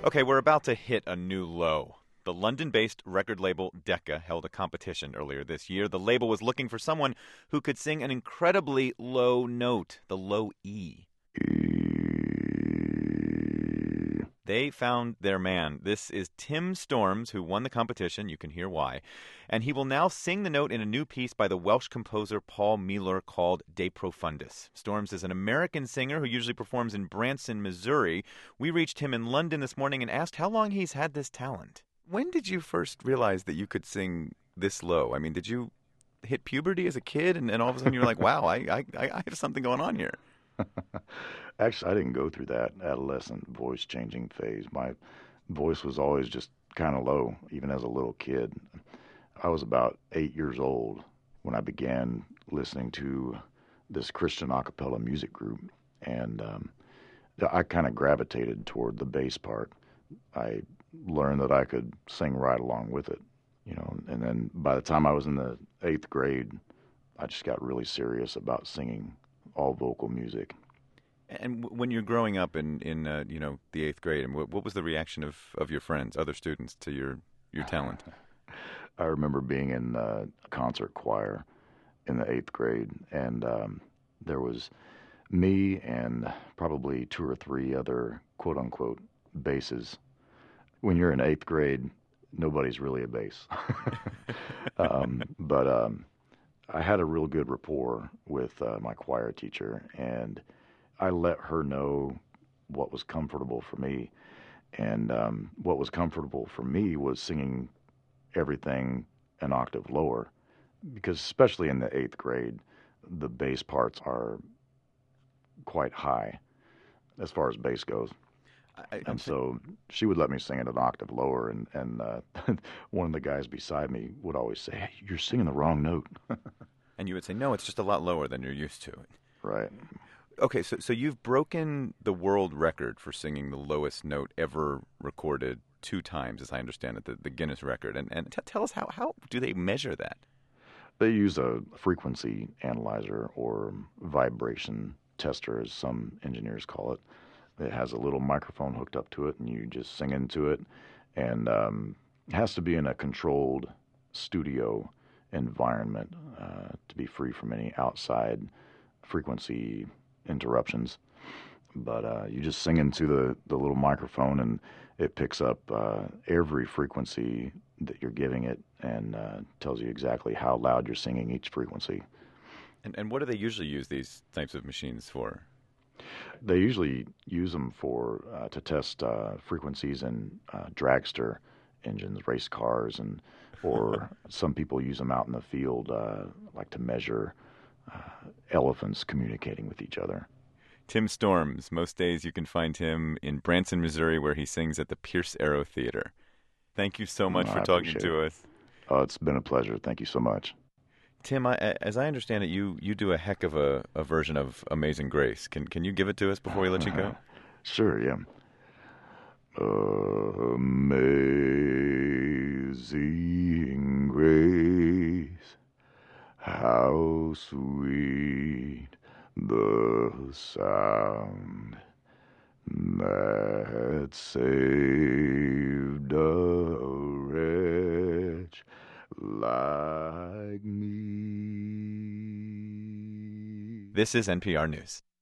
Okay, we're about to hit a new low. The London-based record label Decca held a competition earlier this year. The label was looking for someone who could sing an incredibly low note, the low E. They found their man. This is Tim Storms, who won the competition. You can hear why. And he will now sing the note in a new piece by the Welsh composer Paul Mueller called De Profundis. Storms is an American singer who usually performs in Branson, Missouri. We reached him in London this morning and asked how long he's had this talent. When did you first realize that you could sing this low? I mean, did you hit puberty as a kid and all of a sudden you're like, wow, I have something going on here? Actually, I didn't go through that adolescent voice changing phase. My voice was always just kind of low, even as a little kid. I was about 8 years old when I began listening to this Christian a cappella music group, and I kind of gravitated toward the bass part. I learned that I could sing right along with it, and then by the time I was in the 8th grade, I just got really serious about singing all vocal music. And when you're growing up in the eighth grade, and what was the reaction of your friends, other students, to your talent? I remember being in a concert choir in the 8th grade, and there was me and probably two or three other quote unquote basses. When you're in 8th grade, nobody's really a bass. But I had a real good rapport with my choir teacher, and I let her know what was comfortable for me. And what was comfortable for me was singing everything an octave lower, because especially in the 8th grade, the bass parts are quite high as far as bass goes. And so she would let me sing it an octave lower, and one of the guys beside me would always say, "Hey, you're singing the wrong note." And you would say, no, it's just a lot lower than you're used to. Right. Okay, so you've broken the world record for singing the lowest note ever recorded 2 times, as I understand it, the Guinness record. And tell us, how do they measure that? They use a frequency analyzer or vibration tester, as some engineers call it. It has a little microphone hooked up to it, and you just sing into it. And it has to be in a controlled studio environment to be free from any outside frequency interruptions. But you just sing into the little microphone, and it picks up every frequency that you're giving it, and tells you exactly how loud you're singing each frequency. And what do they usually use these types of machines for? They usually use them for to test frequencies in dragster engines, race cars, and or some people use them out in the field, like to measure elephants communicating with each other. Tim Storms. Most days you can find him in Branson, Missouri, where he sings at the Pierce Arrow Theater. Thank you so much for I talking appreciate to it. us. Oh, it's been a pleasure. Thank you so much. Tim, as I understand it, you do a heck of a version of Amazing Grace. Can you give it to us before we let you go? Sure, yeah. Amazing grace, how sweet the sound that saved a wretch like me. This is NPR News.